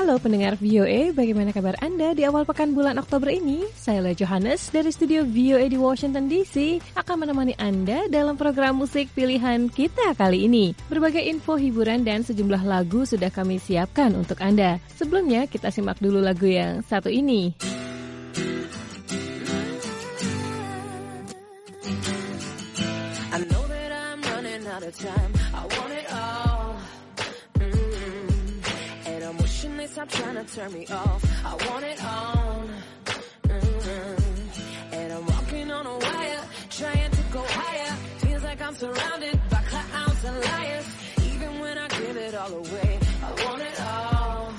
Halo pendengar VOA, bagaimana kabar Anda di awal pekan bulan Oktober ini? Saya Leah Johannes dari studio VOA di Washington DC akan menemani Anda dalam program musik pilihan kita kali ini. Berbagai info hiburan dan sejumlah lagu sudah kami siapkan untuk Anda. Sebelumnya kita simak dulu lagu yang satu ini. I know that I'm running out of time. I want it all. And I'm wishing they stop trying to turn me off. I want it on. And I'm walking on a wire, trying to go higher. Feels like I'm surrounded by clowns and liars. Even when I give it all away, I want it all.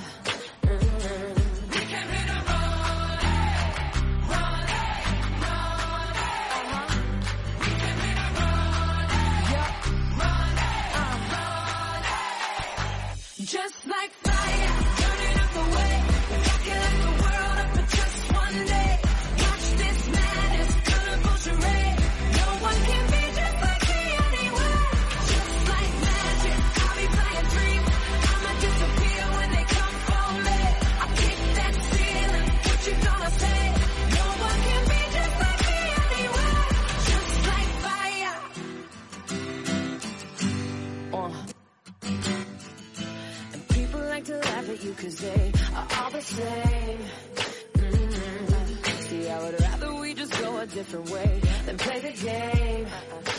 Just like fire, burning up the way, rocking like the world up for just one day. Watch this madness, colorful charade. No one can be just like me anyway. Just like magic, I'll be flying free. I'ma disappear when they come for me. I'll kick that ceiling, what you gonna say? No one can be just like me anyway. Just like fire. Like to laugh at you cause they are all the same. See, I would rather we just go a different way than play the game.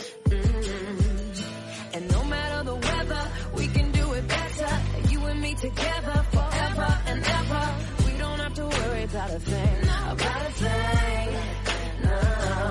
And no matter the weather, we can do it better. You and me together forever and ever. We don't have to worry about a thing, about a thing. No.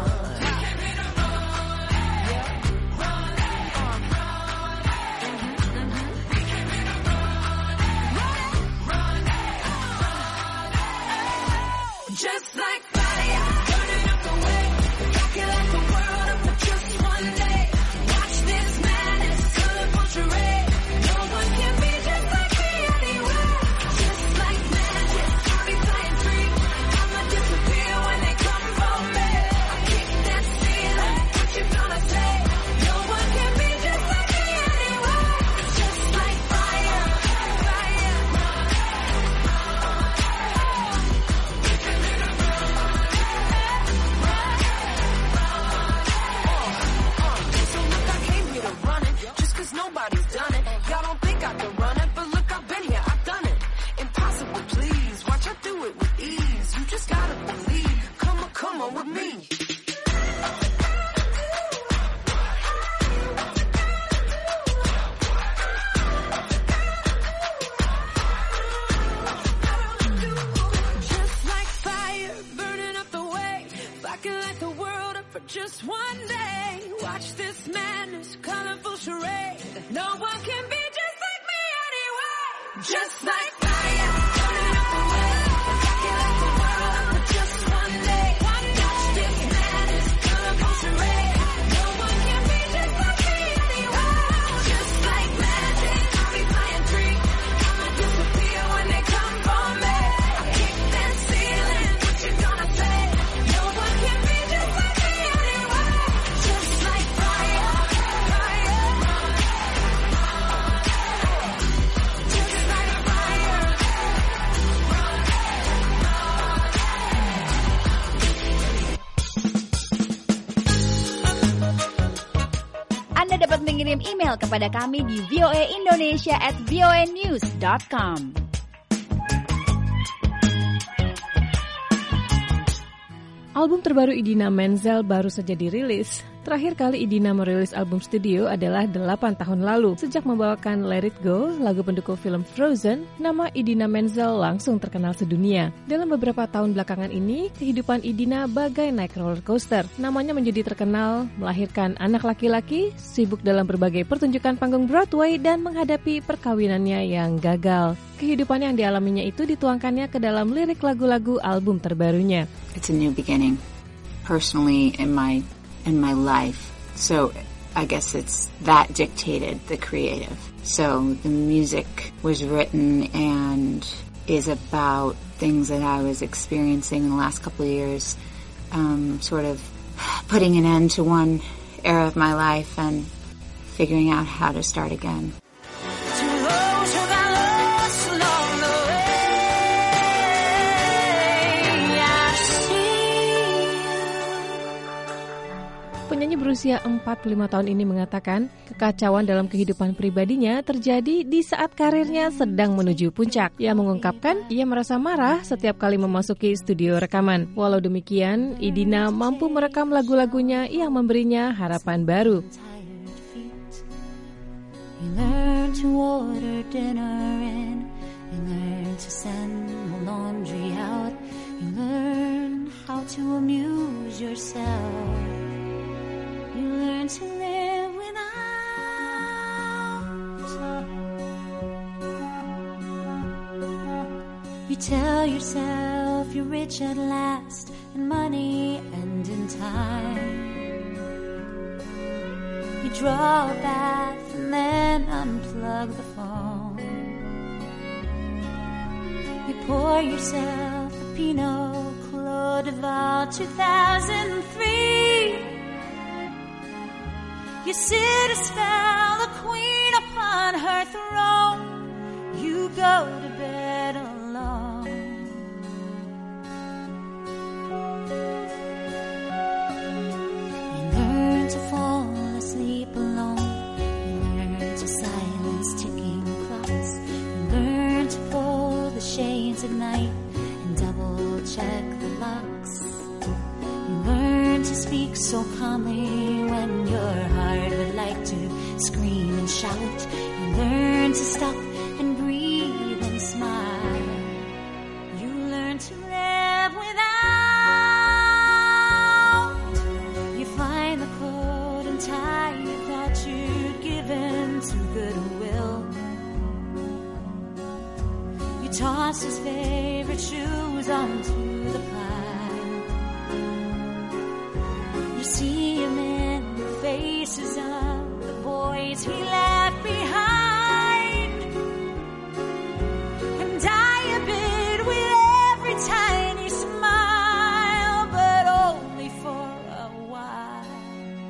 Just like fire, burning up the way, rocking like the world up for just one day. Watch this madness, colorful charade. No one can be just like me anyway. Just like magic, I'll be flying free. I'ma disappear when they come for me. I'll kick that ceiling, what you gonna say? No one can be just like me anyway. Just like fire, fire. Nobody's done it. Y'all don't think I can run it, but look, I've been here, I've done it. Impossible, please. Watch I do it with ease. You just gotta believe. Come on with me. Just like fire, burning up the way. If I can light the world up for just one day. Watch this madness, colorful charade. No one can be just like me anyway. Just like fire, burning up the way. Rocking like the world up for just one day. Watch this madness, colorful charade. No one can be just like me anyway. Just like magic, I'll be flying free. I'ma disappear when they come for me. I'll kick that ceiling, what you gonna say? No one can be just like me anyway. Just like fire, fire. Just like fire. Anda dapat mengirim email kepada kami di voaindonesia@voanews.com. Album terbaru Idina Menzel baru saja dirilis. Terakhir kali Idina merilis album studio adalah 8 tahun lalu. Sejak membawakan Let It Go, lagu pendukung film Frozen, nama Idina Menzel langsung terkenal sedunia. Dalam beberapa tahun belakangan ini, kehidupan Idina bagai naik roller coaster. Namanya menjadi terkenal, melahirkan anak laki-laki, sibuk dalam berbagai pertunjukan panggung Broadway, dan menghadapi perkawinannya yang gagal. Kehidupan yang dialaminya itu dituangkannya ke dalam lirik lagu-lagu album terbarunya. It's a new beginning, personally in my life. So I guess it's that dictated the creative. So the music was written and is about things that I was experiencing in the last couple of years, sort of putting an end to one era of my life and figuring out how to start again. To those who got lost along the way, berusia 45 tahun ini mengatakan kekacauan dalam kehidupan pribadinya terjadi di saat karirnya sedang menuju puncak. Ia mengungkapkan ia merasa marah setiap kali memasuki studio rekaman. Walau demikian, Idina mampu merekam lagu-lagunya yang memberinya harapan baru. You learn to order dinner in, you learn to send the laundry out, you learn how to amuse yourself, you learn to live without. You tell yourself you're rich at last, in money and in time. You draw a bath and then unplug the phone. You pour yourself a Pinot Clos de Val 2003. You sit a spell, a queen upon her throne. You go to bed alone. You learn to fall asleep alone. You learn to silence ticking clocks. You learn to pull the shades at night and double check the locks. You learn to speak so calmly when your heart would like to scream and shout. You learn to stop and breathe and smile. You learn to live without. You find the coat and tie you thought you'd given to Goodwill. You toss his favorite shoes onto the pile. You see him in the faces of the boys he left behind, and die a bit with every tiny smile, but only for a while.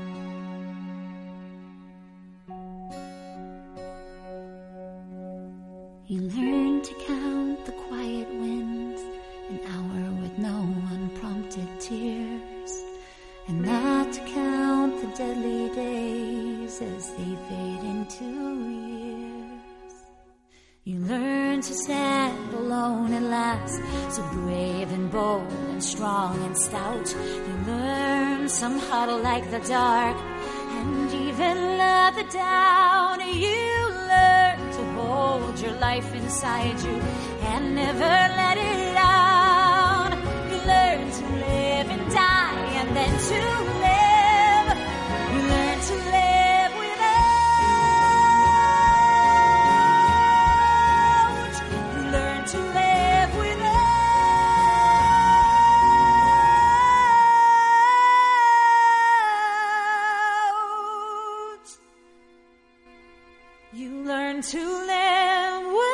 You learn to count the quiet wins, an hour with no unprompted tears, and not to count the deadly days as they fade into years. You learn to stand alone at last, so brave and bold and strong and stout. You learn some huddle like the dark, and even love the down. You learn to hold your life inside you and never let it down. You learn to live and die, and then to live. You learn to live without. You learn to live without. You learn to live without.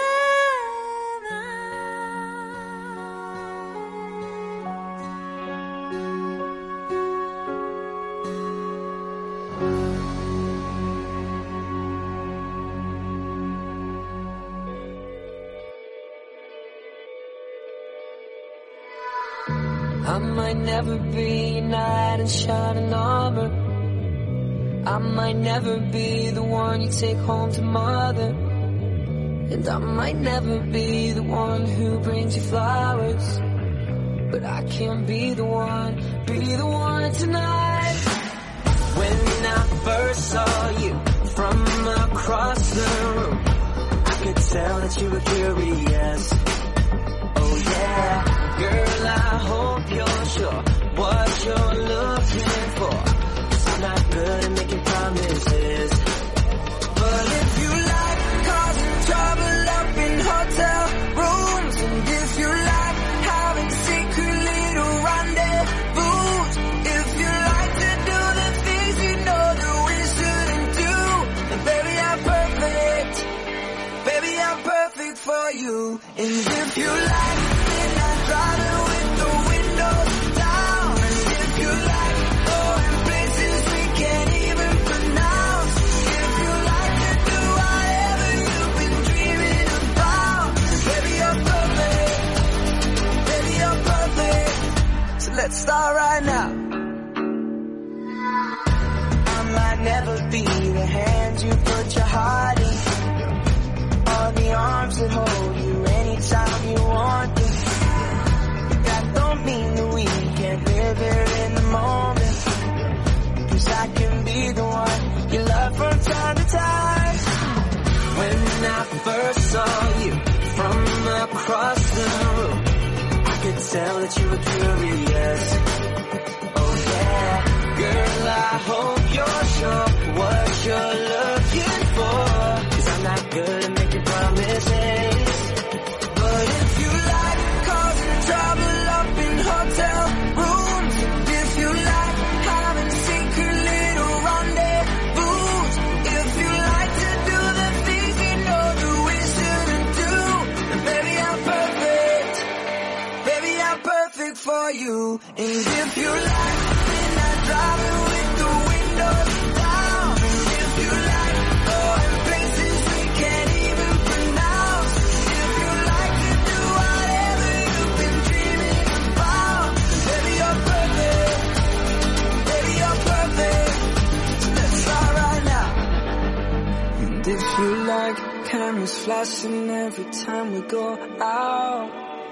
I might never be a knight in shining armor. I might never be the one you take home to mother. And I might never be the one who brings you flowers. But I can be the one tonight. When I first saw you from across the room, I could tell that you were curious. Oh yeah, girl, I hope you're sure what you're looking for. 'Cause I'm not good at making promises. But if you like causing trouble up in hotel rooms, and if you like having secret little rendezvous, if you like to do the things you know that we shouldn't do, then baby, I'm perfect. Baby, I'm perfect for you. And if you like midnight driving with the windows down, and if you like going places we can't even pronounce, if you like to do whatever you've been dreaming about, baby, you're perfect. Baby, you're perfect. So let's start right now. be the hands you put your heart in, or the arms that hold you anytime you want it. But that don't mean that we can't live here in the moment, 'cause I can be the one you love from time to time. When I first saw you from across the room, I could tell that you were curious. Oh yeah, girl, I hope you're sure what you're looking for, 'cause I'm not good at making promises. But if you like causing trouble up in hotel rooms, and if you like having secret little rendezvous, if you like to do the things you know that we shouldn't do, then baby, I'm perfect. Baby, I'm perfect for you. And if you like midnight driving with the windows down, and if you like going places we can't even pronounce, if you like to do whatever you've been dreaming about, baby, you're perfect. Baby, you're perfect. So let's start right now. And if you like cameras flashing every time we go out,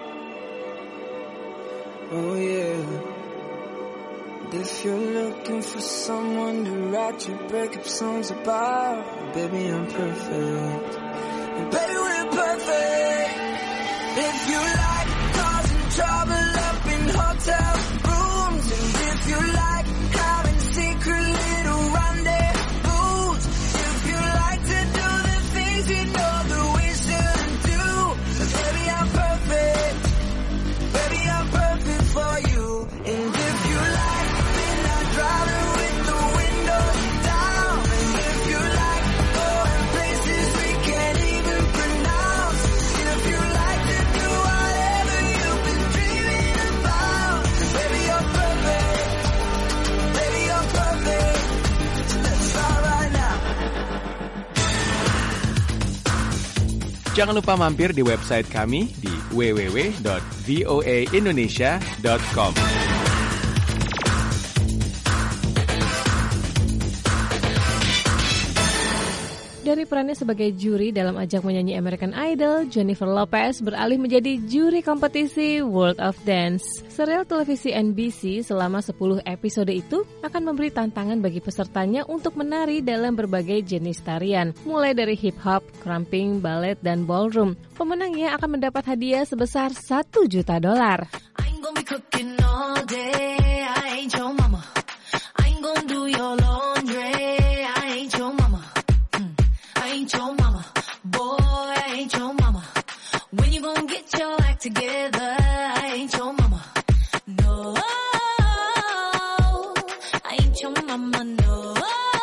oh yeah. And if you're looking for someone to write your breakup songs about, baby, I'm perfect. And baby, we're perfect. If you like causing trouble up in hotel rooms, and if you like having secret little rendezvous, if you like to do the things you know that we shouldn't do, then baby, I'm perfect. Baby, I'm perfect for you. And if you like midnight driving with the windows down, and if you like going places we can't even pronounce, if you like to do whatever you've been dreaming about, baby, you're perfect. Baby, you're perfect. So let's start right now. Jangan lupa mampir di website kami di www.voaindonesia.com. Dari perannya sebagai juri dalam ajang menyanyi American Idol, Jennifer Lopez beralih menjadi juri kompetisi World of Dance. Serial televisi NBC selama 10 episode itu akan memberi tantangan bagi pesertanya untuk menari dalam berbagai jenis tarian, mulai dari hip hop, crumping, ballet, dan ballroom. Pemenangnya akan mendapat hadiah sebesar $1 juta. I ain't gonna be cooking all day. I ain't your mama. I ain't gonna do your laundry. I ain't your mama. I ain't your mama. Boy, I ain't your mama. When you gonna get your act together? I ain't your mama. No, I ain't your mama. No,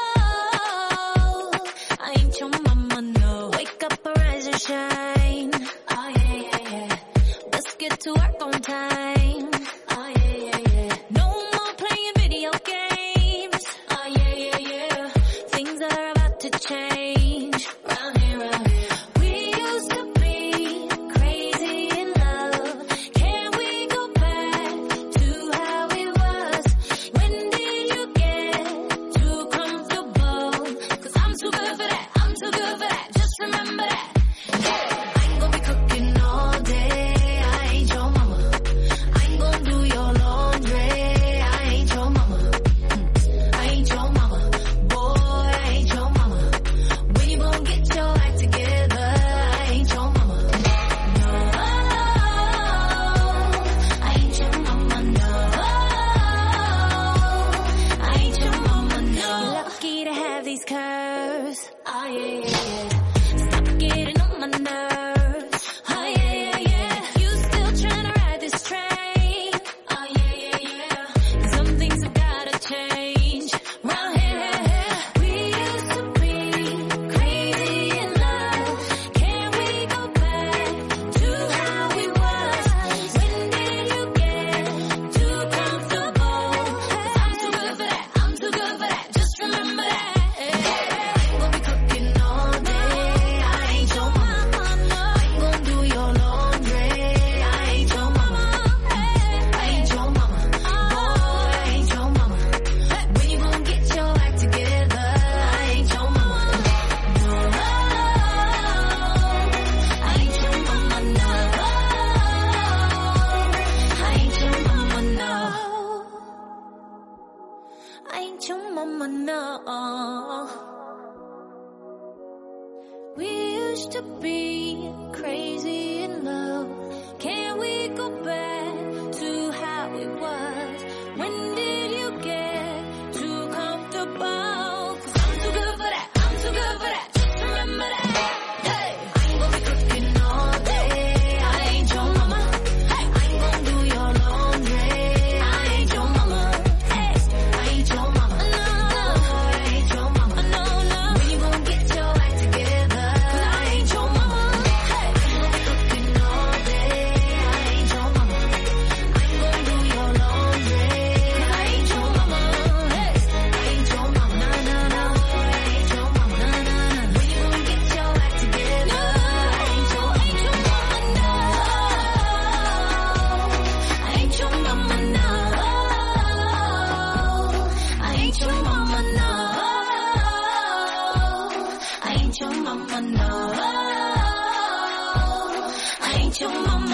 I ain't your mama. No, wake up, arise and shine. Oh yeah, yeah, yeah. Let's get to work on time. Oh yeah, yeah, yeah. No more playing video games. Oh yeah, yeah, yeah. Things are about to change. Round here, round here. We used to be crazy in love. Can we go back to how it was? When did you get too comfortable? 'Cause I'm too good for that. I'm too good for that. Just remember that. I ain't gonna be cooking all day. I ain't your mama. I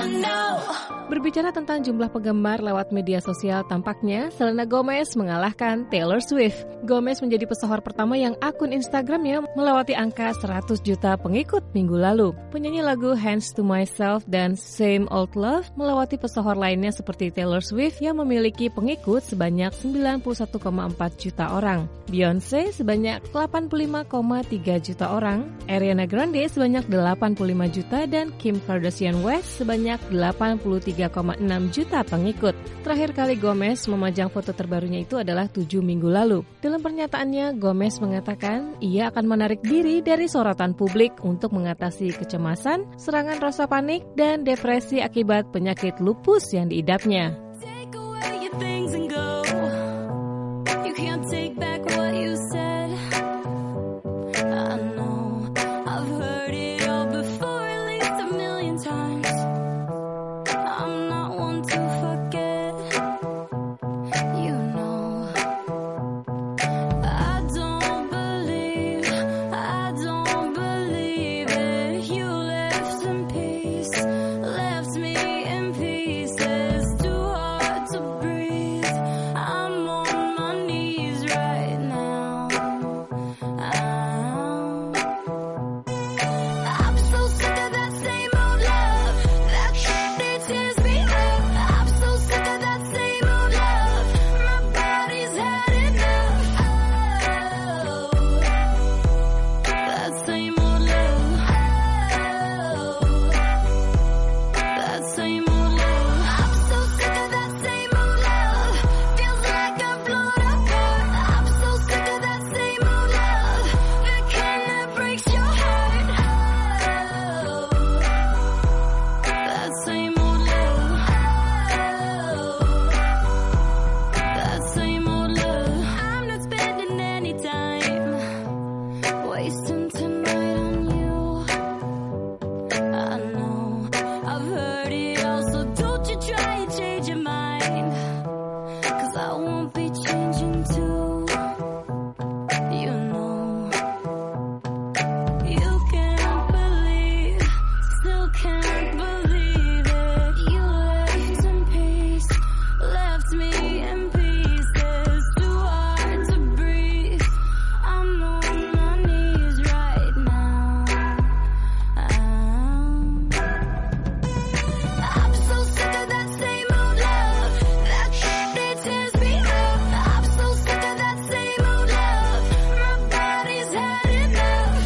Berbicara tentang jumlah penggemar lewat media sosial, tampaknya Selena Gomez mengalahkan Taylor Swift. Gomez menjadi pesohor pertama yang akun Instagramnya melewati angka 100 juta pengikut minggu lalu. Penyanyi lagu Hands to Myself dan Same Old Love melewati pesohor lainnya seperti Taylor Swift yang memiliki pengikut sebanyak 91,4 juta orang. Beyonce sebanyak 85,3 juta orang, Ariana Grande sebanyak 85 juta dan Kim Kardashian West sebanyak 83,6 juta pengikut. Terakhir kali Gomez memajang foto terbarunya itu adalah 7 minggu lalu. Dalam pernyataannya, Gomez mengatakan ia akan menarik diri dari sorotan publik untuk mengatasi kecemasan, serangan rasa panik, dan depresi akibat penyakit lupus yang diidapnya. Take away your things and go. You can't take back what you said. I know I've heard it all before, at least a million times. I'm not one to forget. You know I don't believe it. You left in peace, left me in pieces. Too hard to breathe. I'm on my knees right now. I'm so sick of that same old love. That shit tears me up. I'm so sick of that same old love. My body's had enough. That same old love. That same old love. I'm so sick of that same old love. Feels like I'm blown apart. I'm so sick of that same old love. The kind that breaks your heart. That same old love. That same old love. I'm not spending any time wasting tonight on you. I know I've heard it all, so don't you try and change your mind, 'cause I won't be changing too. You know you can't believe, still can't believe it. You left in peace, left me in pieces. Too hard to breathe. I'm on my knees right now. I'm so sick of that same old love. That shit tears me up. I'm so sick of that same old love. My body's had enough.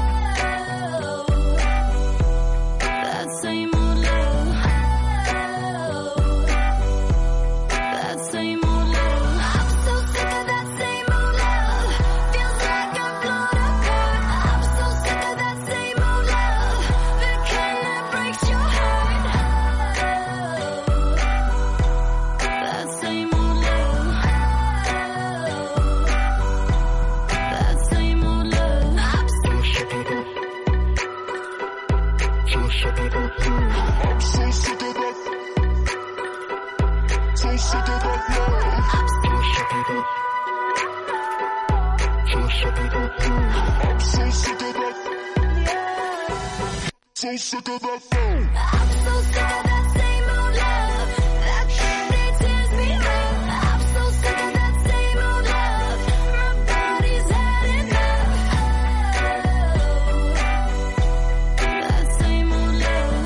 That same old love. That same old love. I'm so sick of that same old love. Feels like I'm blown apart. I'm so sick of that same old love. The kind that breaks your heart. That same old love. That same old love. I'm so sick of that. I'm so sick of that same old love. That shit tears me up. I'm so sick of that same old love. My body's had enough. That same old love.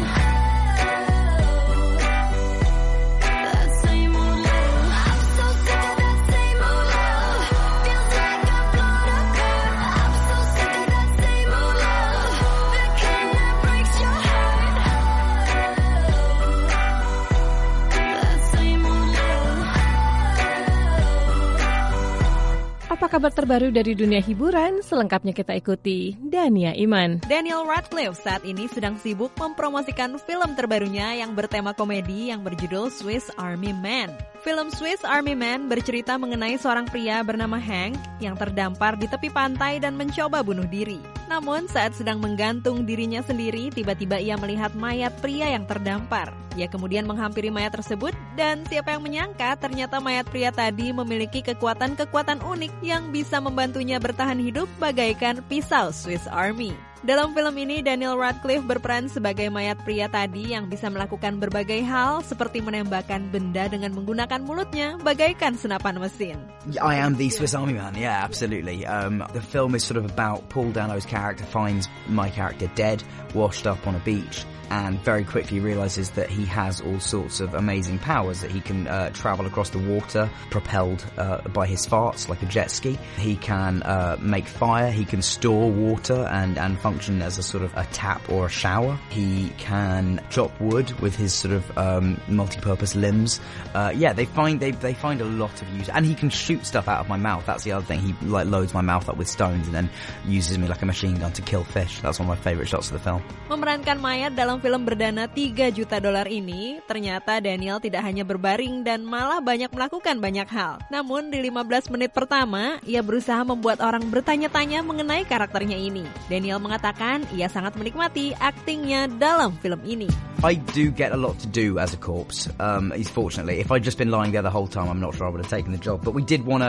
That same old love. I'm so sick of that same old love. Feels like I'm blown apart. I'm so sick of that same old love. The kind that breaks your heart. That same old love. Apa kabar terbaru dari dunia hiburan? Selengkapnya kita ikuti Dania Iman. Daniel Radcliffe saat ini sedang sibuk mempromosikan film terbarunya yang bertema komedi yang berjudul Swiss Army Man. Film Swiss Army Man bercerita mengenai seorang pria bernama Hank yang terdampar di tepi pantai dan mencoba bunuh diri. Namun saat sedang menggantung dirinya sendiri, tiba-tiba ia melihat mayat pria yang terdampar. Ia kemudian menghampiri mayat tersebut Dan siapa yang menyangka ternyata mayat pria tadi memiliki kekuatan-kekuatan unik yang bisa membantunya bertahan hidup bagaikan pisau Swiss Army. Dalam film ini, Daniel Radcliffe berperan sebagai mayat pria tadi yang bisa melakukan berbagai hal seperti menembakkan benda dengan menggunakan mulutnya bagaikan senapan mesin. I am the Swiss Army Man, yeah, absolutely. The film is sort of about Paul Dano's character finds my character dead, washed up on a beach, and very quickly realizes that he has all sorts of amazing powers, that he can travel across the water propelled by his farts like a jet ski. He can make fire, he can store water and function as a sort of a tap or a shower. He can chop wood with his sort of multi-purpose limbs. They find a lot of use, and he can shoot stuff out of my mouth. That's the other thing. He like loads my mouth up with stones and then uses me like a machine gun to kill fish. That's one of my favorite shots of the film. Memerankan mayat dalam film berdana $3 juta ini, ternyata Daniel tidak hanya berbaring dan malah banyak melakukan banyak hal. Namun di 15 menit pertama, ia berusaha membuat orang bertanya-tanya mengenai karakternya ini. Daniel mengatakan ia sangat menikmati aktingnya dalam film ini. I do get a lot to do as a corpse. Fortunately, if I'd just been lying there the whole time, I'm not sure I would have taken the job. But we did want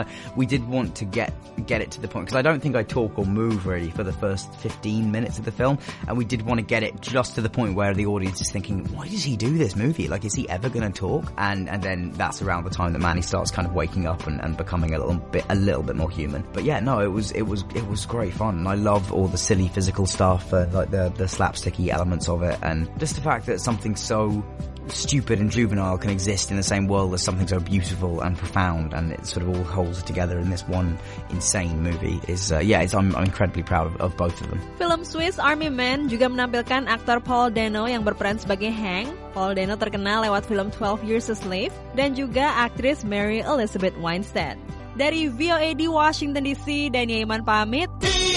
to get it to the point, because I don't think I talk or move really for the first 15 minutes of the film, and we did want to get it just to the point where the audience is thinking, why does he do this movie? Like, is he ever going to talk? And then that's around the time that Manny starts kind of waking up and becoming a little bit more human. But yeah, no, it was great fun, and I love all the silly physical stuff, like the slapsticky elements of it, and just the fact that something so stupid and juvenile can exist in the same world as something so beautiful and profound, and it sort of all holds together in this one insane movie is I'm incredibly proud of both of them. Film Swiss Army Man juga menampilkan aktor Paul Dano yang berperan sebagai Hank. Paul Dano terkenal lewat film 12 Years a Slave, dan juga aktris Mary Elizabeth Winstead. Dari VOA di Washington DC, Dania Iman pamit.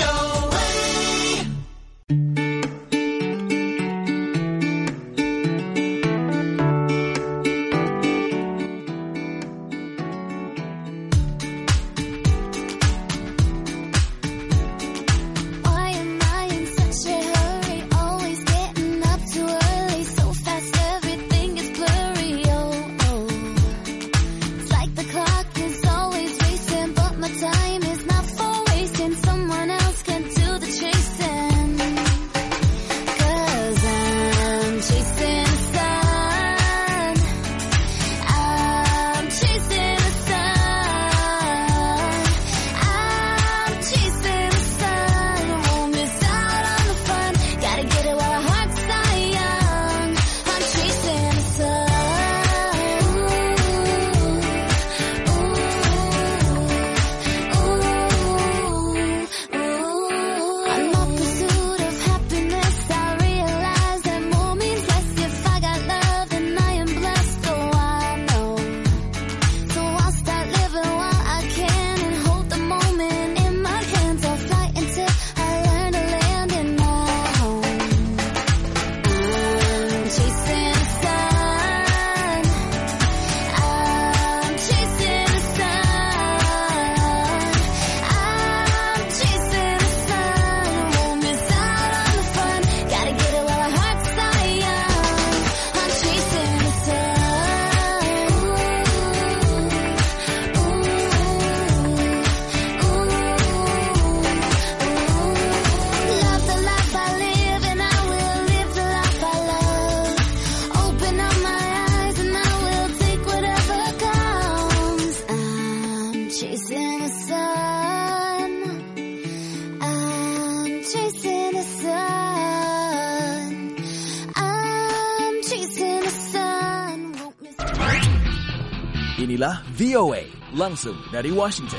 Inilah VOA, langsung dari Washington.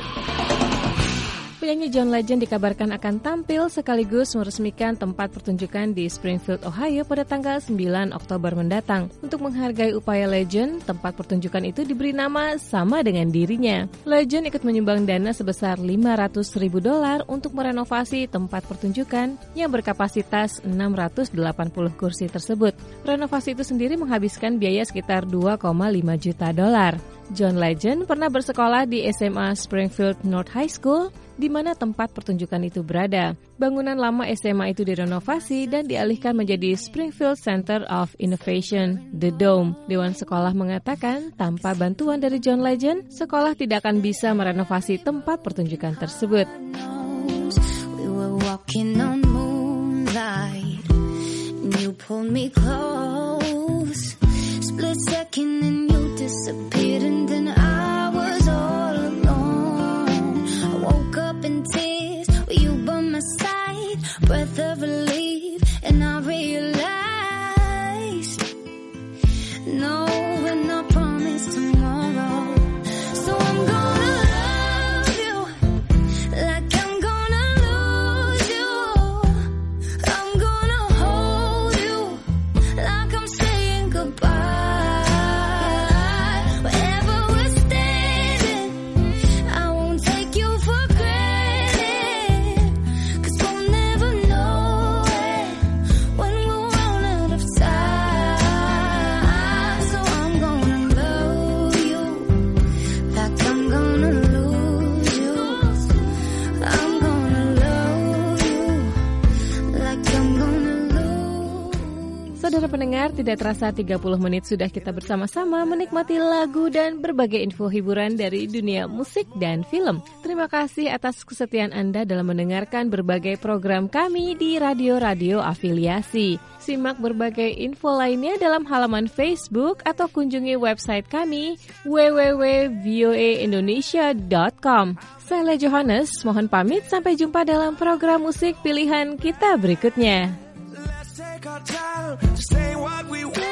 Penyanyi John Legend dikabarkan akan tampil sekaligus meresmikan tempat pertunjukan di Springfield, Ohio pada tanggal 9 Oktober mendatang. Untuk menghargai upaya Legend, tempat pertunjukan itu diberi nama sama dengan dirinya. Legend ikut menyumbang dana sebesar $500,000 untuk merenovasi tempat pertunjukan yang berkapasitas 680 kursi tersebut. Renovasi itu sendiri menghabiskan biaya sekitar $2,5 juta. John Legend pernah bersekolah di SMA Springfield North High School di mana tempat pertunjukan itu berada. Bangunan lama SMA itu direnovasi dan dialihkan menjadi Springfield Center of Innovation, The Dome. Dewan sekolah mengatakan, tanpa bantuan dari John Legend, sekolah tidak akan bisa merenovasi tempat pertunjukan tersebut. We were walking on moonlight, and you pulled me close. Split second and you disappeared, and then I was all alone. I woke up in tears with you by my side, breath of relief, and I realized no, we're not promised tomorrow. So I'm gonna love you like I'm gonna lose you. I'm gonna hold you like I'm saying goodbye. Wherever we're standing, I won't take you for granted, 'cause we'll never know it when we're run out of time. So I'm gonna love you like I'm gonna lose you. I'm gonna love you like I'm gonna lose. Saudara pendengar, tidak terasa 30 menit sudah kita bersama-sama menikmati lagu dan berbagai info hiburan dari dunia musik dan film. Terima kasih atas kesetiaan Anda dalam mendengarkan berbagai program kami di radio-radio afiliasi. Simak berbagai info lainnya dalam halaman Facebook atau kunjungi website kami www.voaindonesia.com. Saya Le Johannes, mohon pamit, sampai jumpa dalam program musik pilihan kita berikutnya. Let's take our time to say what we want.